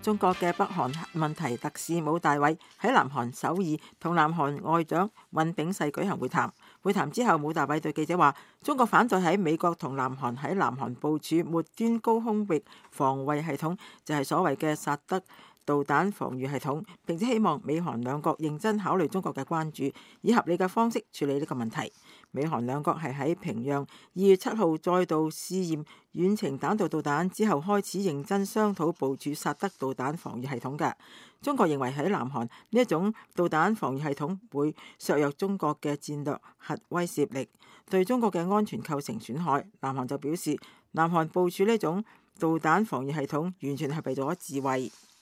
中國嘅北韓問題特使武大偉喺南韓首爾同南韓外長尹炳世舉行會談。會談之後，武大偉對記者話：中國反對喺美國同南韓喺南韓部署末端高空域防衛系統，就係所謂嘅薩德導彈防禦系統，並且希望美韓兩國認真考慮中國嘅關注，以合理嘅方式處理呢個問題。美韓兩國係喺平壤2月7號再度試驗遠程彈道導彈之後，開始認真商討部署薩德導彈防禦系統嘅。中國認為喺南韓呢一種導彈防禦系統會削弱中國嘅戰略核威懾力，對中國嘅安全構成損害。南韓就表示，南韓部署呢種導彈防禦系統完全係為咗自衛。